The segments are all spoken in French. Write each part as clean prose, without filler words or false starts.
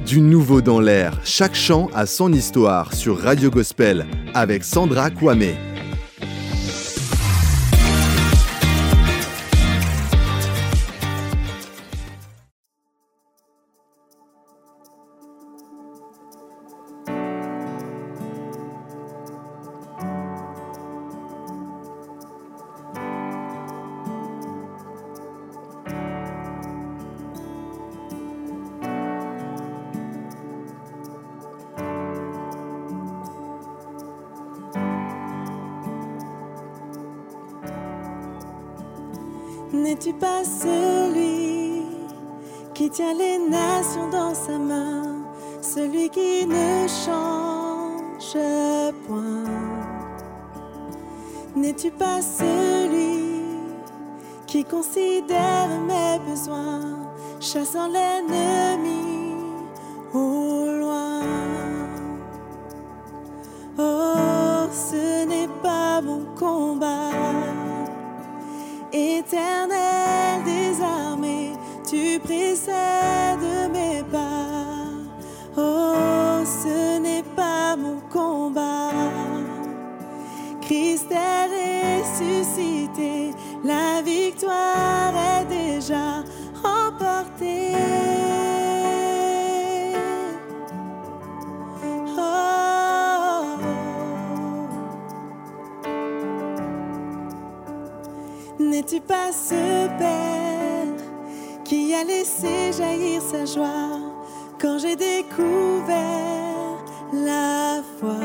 Du nouveau dans l'air, chaque chant a son histoire sur Radio Gospel avec Sandra Kwame. N'es-tu pas celui qui tient les nations dans sa main, celui qui ne change point? N'es-tu pas celui qui considère mes besoins, chassant l'ennemi au loin? Oh, ce n'est pas mon combat. Éternel des armées, tu précèdes mes pas. Oh, ce n'est pas mon combat. Christ est ressuscité, la victoire est déjà remportée. N'es-tu pas ce Père qui a laissé jaillir sa joie quand j'ai découvert la foi?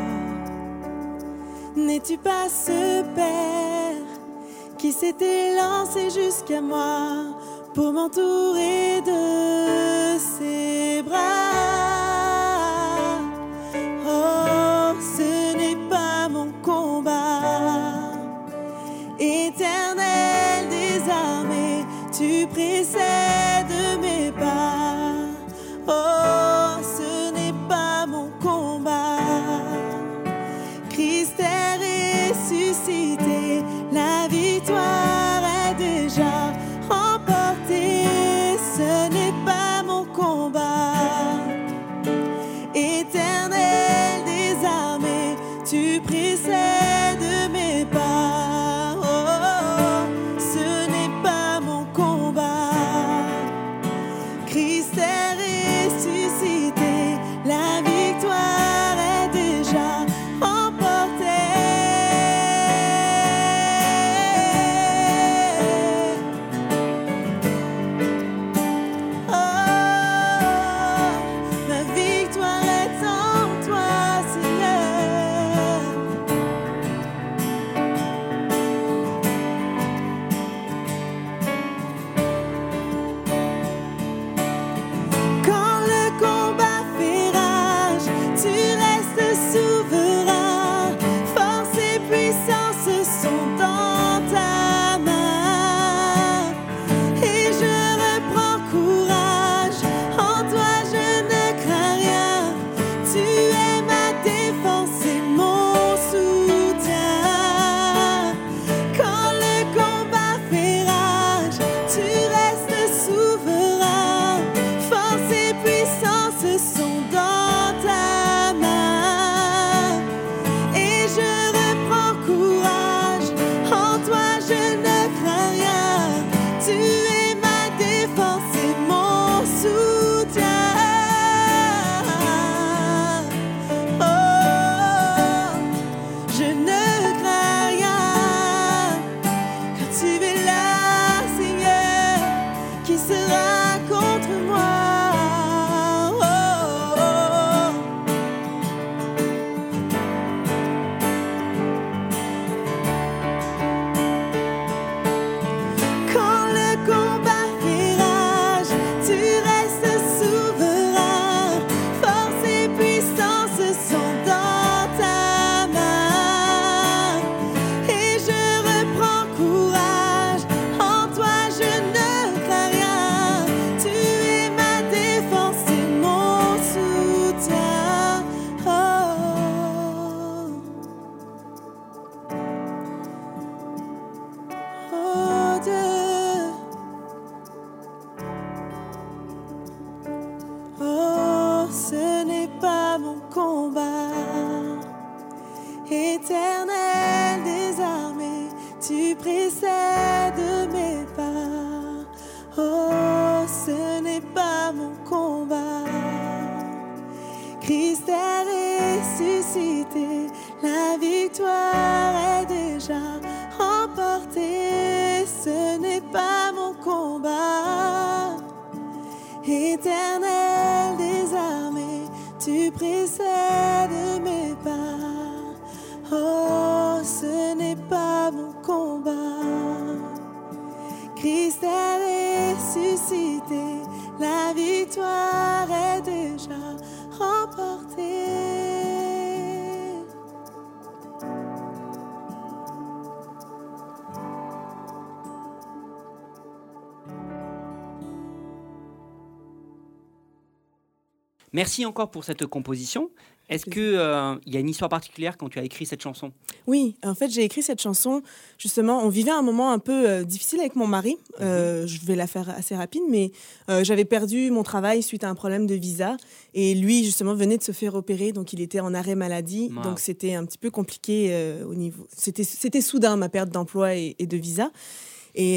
N'es-tu pas ce Père qui s'était lancé jusqu'à moi pour m'entourer de ses bras? Oh, ce n'est pas mon combat. Éternel des armées, tu précèdes mes pas. Oh, ce n'est pas mon combat. Christ est ressuscité, la victoire est déjà remportée. Ce n'est pas mon combat. Éternel des armées, tu précèdes mes pas. La victoire est déjà remportée. Oh, ma victoire est en toi, Seigneur. Quand le combat tu restes souverain, force et puissance sont dans ta main. Et je reprends courage, en toi je ne crains rien. Tu es ma défense et mon soutien. Quand le combat fait rage, tu restes souverain, force et puissance sont dans ta main. Et je reprends courage, en toi je ne crains rien. Tu es ma défense et mon soutien. Oh, je ne crains rien, car tu es là, Seigneur, qui sera contre moi. Tu es ma pas mon combat. Éternel des armées, tu précèdes mes pas. Oh, ce n'est pas mon combat. Christ est ressuscité, la victoire est déjà remportée. Ce n'est pas mon combat. Éternel des armées, tu précèdes mes pas. Oh, ce n'est pas mon combat. Christ est ressuscité, la victoire est déjà remportée. Merci encore pour cette composition. Est-ce qu'il y a une histoire particulière quand tu as écrit cette chanson ? Oui, en fait, j'ai écrit cette chanson, justement, on vivait un moment un peu difficile avec mon mari. Je vais la faire assez rapide, mais j'avais perdu mon travail suite à un problème de visa. Et lui, justement, venait de se faire opérer, donc il était en arrêt maladie. Wow. Donc, c'était un petit peu compliqué au niveau... C'était soudain, ma perte d'emploi et de visa. Et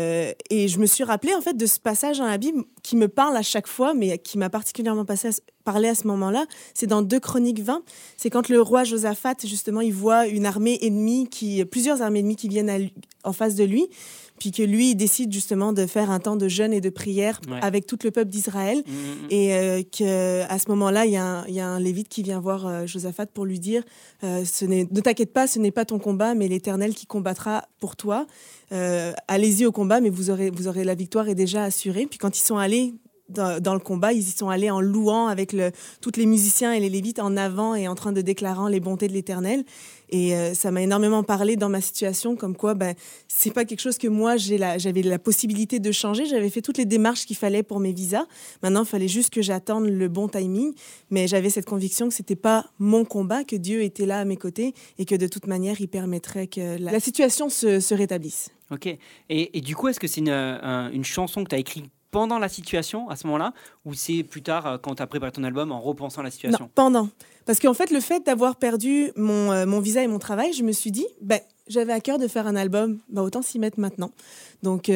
je me suis rappelée, en fait, de ce passage dans la Bible qui me parle à chaque fois, mais qui m'a particulièrement parlé à ce moment-là. C'est dans 2 Chroniques 20. C'est quand le roi Josaphat, justement, il voit une armée ennemie, plusieurs armées ennemies qui viennent en face de lui, puis que lui, il décide justement de faire un temps de jeûne et de prière avec tout le peuple d'Israël. Et qu'à ce moment-là, il y a un Lévite qui vient voir Josaphat pour lui dire ne t'inquiète pas, ce n'est pas ton combat, mais l'Éternel qui combattra pour toi. Allez-y au combat, mais vous aurez la victoire est déjà assurée. Puis quand ils sont allés dans le combat, ils y sont allés en louant avec tous les musiciens et les Lévites en avant et en train de déclarant les bontés de l'Éternel. Et ça m'a énormément parlé dans ma situation, comme quoi c'est pas quelque chose que moi j'avais la possibilité de changer. J'avais fait toutes les démarches qu'il fallait pour mes visas. Maintenant, il fallait juste que j'attende le bon timing. Mais j'avais cette conviction que c'était pas mon combat, que Dieu était là à mes côtés et que de toute manière, il permettrait que la situation se rétablisse. Ok. Et du coup, est-ce que c'est une chanson que tu as écrite pendant la situation, à ce moment-là, ou c'est plus tard, quand tu as préparé ton album, en repensant la situation ? Non, pendant. Parce qu'en fait, le fait d'avoir perdu mon visa et mon travail, je me suis dit, j'avais à cœur de faire un album, autant s'y mettre maintenant. Donc,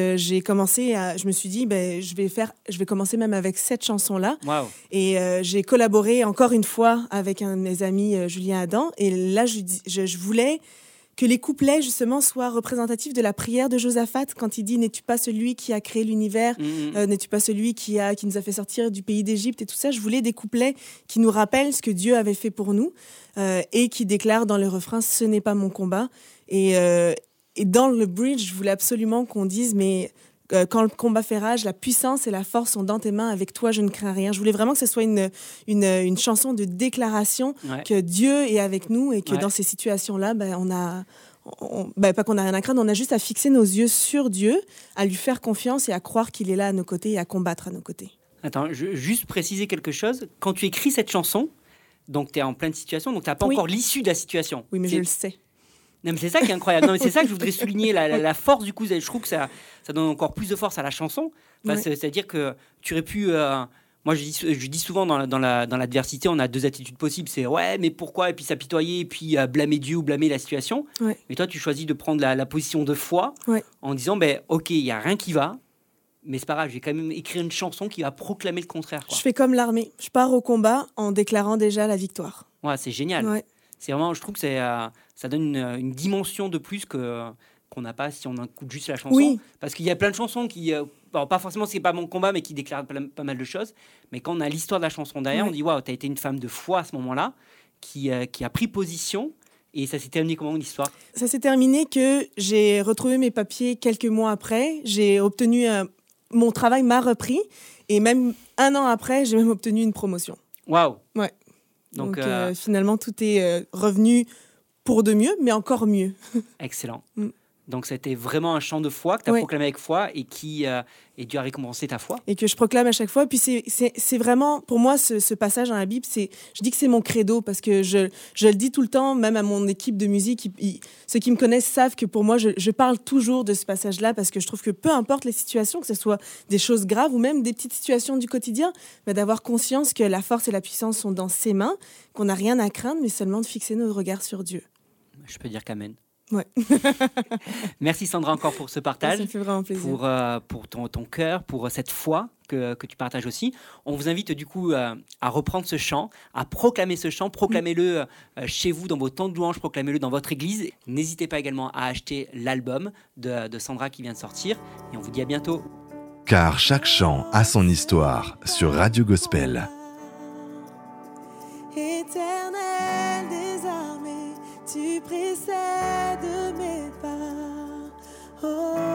je me suis dit, je vais commencer même avec cette chanson-là. Wow. Et j'ai collaboré encore une fois avec un de mes amis, Julien Adam. Et là, je voulais que les couplets, justement, soient représentatifs de la prière de Josaphat quand il dit « N'es-tu pas celui qui a créé l'univers N'es-tu pas celui qui nous a fait sortir du pays d'Égypte ?» et tout ça. Je voulais des couplets qui nous rappellent ce que Dieu avait fait pour nous et qui déclarent dans le refrain « Ce n'est pas mon combat ». Et dans le bridge, je voulais absolument qu'on dise « Mais quand le combat fait rage, la puissance et la force sont dans tes mains. Avec toi, je ne crains rien. » Je voulais vraiment que ce soit une chanson de déclaration que Dieu est avec nous et que dans ces situations-là, pas qu'on n'a rien à craindre, on a juste à fixer nos yeux sur Dieu, à lui faire confiance et à croire qu'il est là à nos côtés et à combattre à nos côtés. Attends, juste préciser quelque chose. Quand tu écris cette chanson, donc tu es en pleine situation, donc tu n'as pas encore l'issue de la situation. Oui, mais je le sais. Non, mais c'est ça qui est incroyable. Non, mais c'est ça que je voudrais souligner, la force du coup. Je trouve que ça donne encore plus de force à la chanson. C'est-à-dire que tu aurais pu... moi, je dis souvent dans l'adversité, on a 2 attitudes possibles. C'est « ouais, mais pourquoi ?» et puis s'apitoyer, et puis blâmer Dieu ou blâmer la situation. Ouais. Mais toi, tu choisis de prendre la position de foi en disant « ok, il n'y a rien qui va, mais c'est pas grave, je vais quand même écrire une chanson qui va proclamer le contraire. » Je fais comme l'armée. Je pars au combat en déclarant déjà la victoire. Ouais, c'est génial. Ouais. C'est vraiment, je trouve que ça donne une dimension de plus qu'on n'a pas si on écoute juste la chanson. Oui. Parce qu'il y a plein de chansons qui, pas forcément c'est pas mon combat, mais qui déclarent pas mal de choses. Mais quand on a l'histoire de la chanson derrière, on dit waouh, t'as été une femme de foi à ce moment-là, qui a pris position. Et ça s'est terminé comment l'histoire ? Ça s'est terminé que j'ai retrouvé mes papiers quelques mois après. J'ai obtenu mon travail m'a repris et même 1 an après, j'ai même obtenu une promotion. Waouh. Ouais. Donc finalement, tout est revenu pour de mieux, mais encore mieux. Excellent. Donc c'était vraiment un chant de foi que tu as Ouais. proclamé avec foi et et Dieu a récompensé ta foi. Et que je proclame à chaque fois. Puis c'est vraiment, pour moi, ce passage dans la Bible, je dis que c'est mon credo parce que je le dis tout le temps, même à mon équipe de musique. Ceux qui me connaissent savent que pour moi, je parle toujours de ce passage-là parce que je trouve que peu importe les situations, que ce soit des choses graves ou même des petites situations du quotidien, mais d'avoir conscience que la force et la puissance sont dans ses mains, qu'on n'a rien à craindre, mais seulement de fixer nos regards sur Dieu. Je peux dire qu'amen. Ouais. Merci Sandra encore pour ce Ça partage, me fait vraiment plaisir. pour ton cœur, pour cette foi que tu partages aussi. On vous invite du coup à reprendre ce chant, à proclamer ce chant, proclamez-le chez vous, dans vos temps de louange, proclamez-le dans votre église. N'hésitez pas également à acheter l'album de Sandra qui vient de sortir et on vous dit à bientôt. Car chaque chant a son histoire sur Radio Gospel. Éternel des armées, tu précèdes mes pas. Oh.